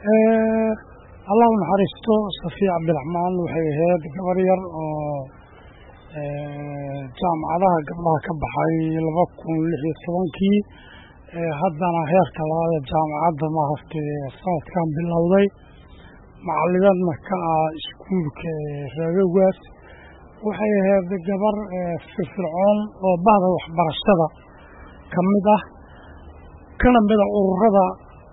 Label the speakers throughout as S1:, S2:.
S1: الله naxariisto Safiya Cabdiraxmaan waxay ahayd gabar yar oo jaamacadaha gabdhaha ka baxay 2016kii haddana heerka labaad ee jaamacadda maaragtay sanadkan bilowday macallimadna ka ah iskuulka Raagowgaas waxay ahayd gabar firfircoon oo bahda waxbarashada ka mid ah kana mid ah ururada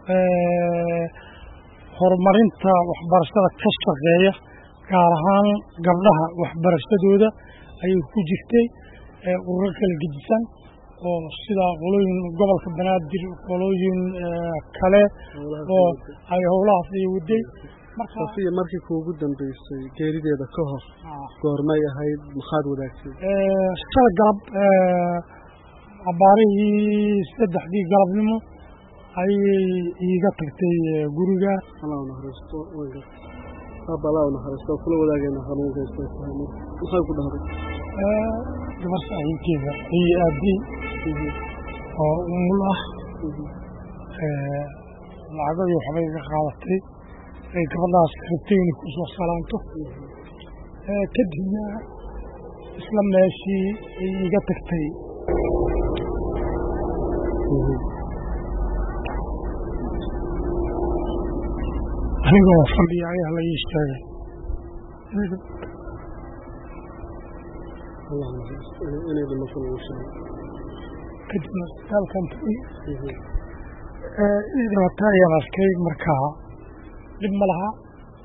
S1: horumarinta waxbarashada ka shaqeeya gaar ahaan gabdhaha waxbarashadooda ayay ku jirtay ururo kala gedisan oo sida qolooyin gobolka Banaadir qolooyin kale oo ay howlahaas ay waday
S2: Safiya markii ugu dambeysay geerideeda ka hor goormay ahayd maxaad wadaagtay
S1: shalay galab abaarihii 3 galabnimo ay iga tagtay guriga
S2: Allah naxariisto Allah naxariisto kula wadaagayna xanuunkeeda maxay ku dhahday
S1: gabar saaxiibkeeda ay aadi oo umul lacagay waxbay ka qaadatay ay gabadhaas rabtay ku soo salaanto kadibna isla meeshii iga tagtay anigoo fadhiya ayaa la ii sheegay kadibna isbitaalkan tagay dhibaato ayaan arkay markaa dhib ma laha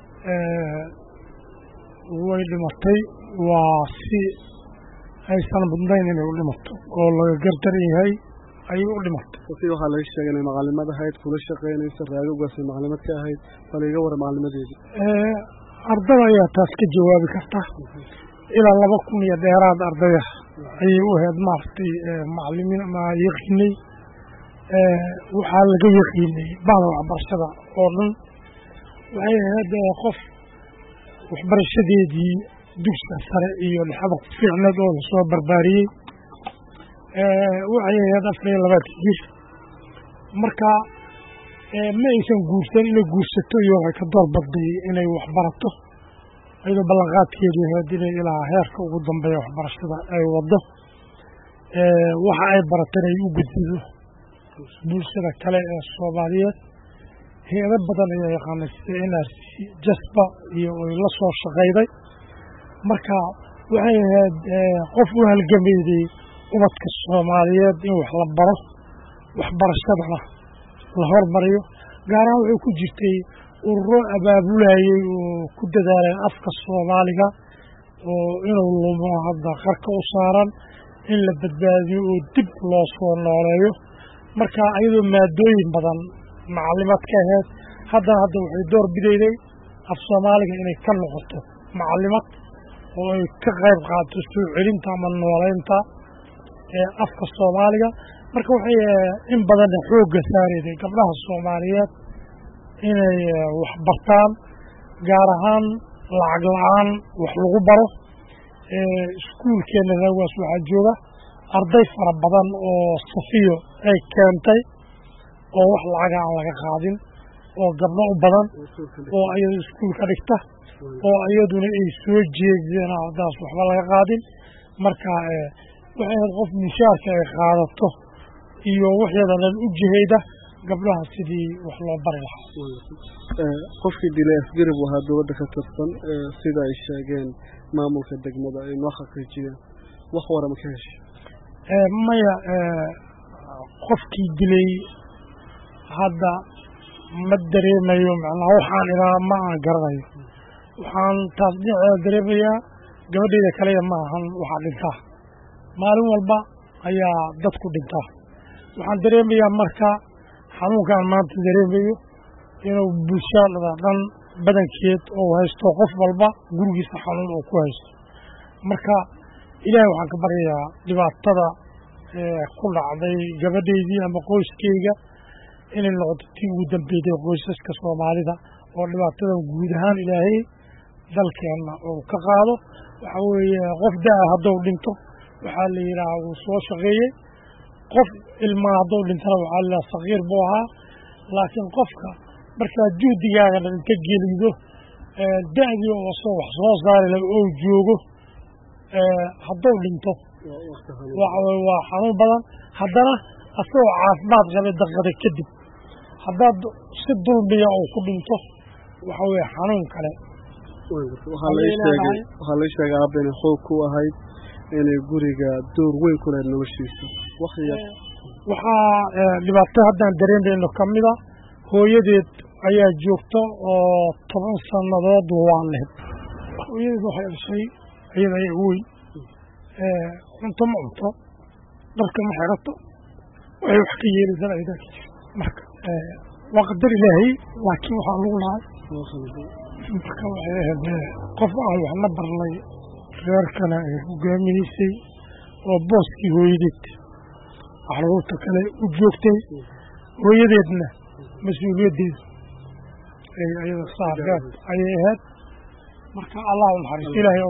S1: way dhimatay waa si aysan mudnayn inay u dhimato oo laga gardaran yahay ayay u dhimatay
S2: Safiya waxaa laga sheegay inay macallimad ahayd kula shaqaynaysa Raagowgaas macallimad ka ahayd bal iga war macallimadeedii
S1: ardada ayaa taas ka jawaabi karta ilaa 2000 iyo dheeraad ardaya ayay u ahayd maartay macallimiin ma yaqiinay waxaa laga yaqiinay bahda waxbarashada oo dhan waxay ahayd qof waxbarashadeedii dugsiga sare iyo dhexda ku fiicneed oo la soo barbaariyey waxay ahayd 24 jir marka ma aysan guursan inay guursato iyo waxay ka doorbaday inay wax barato ayadoo ballanqaadkeedu ahayd inay ilaa heerka ugu dambeeya waxbarashada ay wado waxa ay baratay inay u gudbido bulshada kale ee Soomaaliyeed heerada badan ay yaqaanay sida NRC Jaspa iyo la soo shaqeeyay marka waxay ahayd qof u halgameeyay ubadka Soomaaliyeed in wax la baro waxbarashadana la hormariyo gaar ahaan waxay ku jirtay ururo abaabulayay oo ku dadaalay afka Soomaaliga oo inuu lumo hadda qarka u saaran in la badbaadiyo oo dib loo soo nooleeyo marka ayadoo maadooyin badan macallimad ka ahayd hadda waxay door bidayday af Soomaaliga inay ka noqoto macallimad oo ay ka qayb qaadato soo celinta ama nooleynta afka Soomaaliga marka waxay in badan xoogga saarayday gabdhaha Soomaaliyeed inay wax bartaan gaar ahaan lacag la'aan wax lagu baro iskuulkeena Raagowgaas waxaa jooga arday fara badan oo Safiyo ay keentay oo wax lacag aan laga qaadin oo gabdho u badan oo ayadu iskuulka dhigta oo ayaduna ay soo jeedeen ardaas waxba laga qaadin marka waxay qof mishaarka ay qaadato iyo waxyadan u jihayda gabdhaha sidii wax loo bari lahaa
S2: qofkii dilay asgarib waxa dowladda ka tirsan sida ay sheegeen maamulka degmada ay noo xaqiijiyeen wax warama ka heshay
S1: maya qofkii dilay hadda ma dareemayo macnaha waxaan ilaa ma aan garanayo waxaan taas dareemayaa gabadheeda kale ma ahan waxaa dhintaa maalin walba ayaa dadku dhintaa waxaan dareemayaa marka xanuunkan maanta dareemayo inuu bulshada dhan badankeed oo haysto qof walba gurigiisa xanuun oo ku haysto marka ilaahay waxaan ka baryayaa dhibaatada ku dhacday gabadheydii ama qoyskeyga inay noqoto tii ugu dambeeyay qoysaska Soomaalida oo dhibaatada guud ahaan ilaahay dalkeena oo ka qaado waxa weeye qof daa hadduu dhinto waxaa la yiraahdaa uu soo shaqeeyay qof ilma hadduu dhintana waxaa la saqiir buu ahaa laakiin qofka markaa juhdigaagana inta gelido da'dii oo wax soo saari lahaa oo joogo hadduu dhinto waa xanuun badan haddana asagoo caafimaad qabay daqiiqada kadib haddaad si dulmiya oo ku dhinto waxa weeye xanuun kale
S2: waxaa la sheegay aabba inay xoog ku ahayd inay guriga door weyn ku lahayd noloshiisa
S1: waxaa dhibaato haddaan dareemayno ka mida hooyadeed ayaa joogta oo 10 sannadood waa lehed hooyadeed waxay dhashay iyada ayaa ugu weyn cunto ma cunto dharka ma xirato waxay wax ka yeelaysan ayada marka waa qadar ilaahay laakiin waxaa lagu lahay marka waxay ahayd qof aan waxna barnay reerkana ay hogaaminaysay oo booskii hooyadeed caruurta kale u joogtay hooyadeedna mas-uuliyaddeeda ayada saarkeed ayay ahayd marka allah u naxariisto ilaahay